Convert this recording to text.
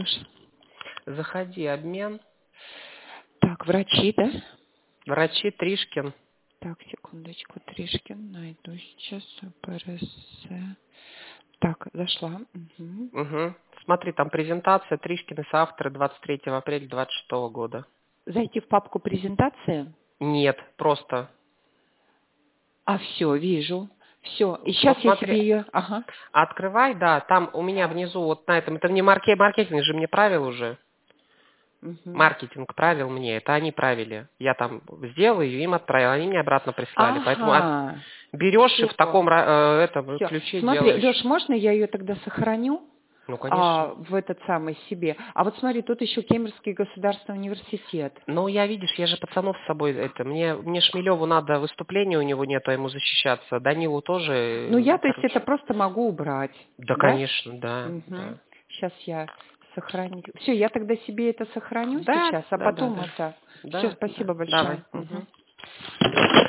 Заходи, обмен. Так, врачи, да? Врачи Тришкин. Так, секундочку, Тришкин, найду сейчас, ПРС. Так, зашла. Угу. Угу. Смотри, там презентация Тришкины соавторы 23 апреля 26 года. Зайти в папку презентации? Нет, просто. А, все, вижу. Все, и сейчас я Посмотри, себе ее... Ага. открывай, да, там у меня внизу вот на этом, это мне маркетинг же мне правил уже. Угу. Маркетинг правил мне, это они правили. Я там сделал ее, им отправил, они мне обратно прислали. Поэтому Ага. берешь и Все. в таком этом Все. ключе Смотри, делаешь. Леш, можно я ее тогда сохраню? Ну, конечно. В этот самый себе. А вот смотри, тут еще Кемеровский государственный университет. Ну, я, видишь, я же пацанов с собой это. Мне Шмелеву надо выступление, у него нету, ему защищаться. Данилу тоже, Ну, я, то есть, короче. это просто могу убрать, Да, да? конечно, да, Угу. да. Сейчас я сохраню. Все, я тогда себе это сохраню Да, сейчас, а да, да, потом да. это... Все, Да, да. спасибо Давай. большое. Мгм. Мгм.